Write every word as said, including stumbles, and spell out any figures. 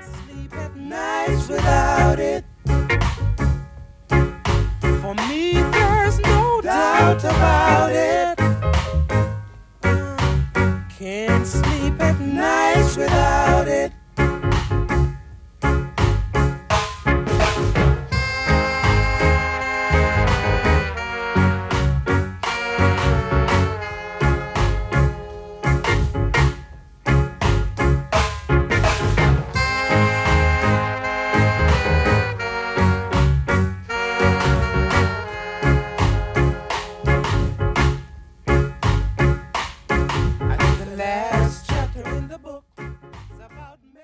sleep at nights without it. For me, there's no doubt about it. Can't sleep at nights without it.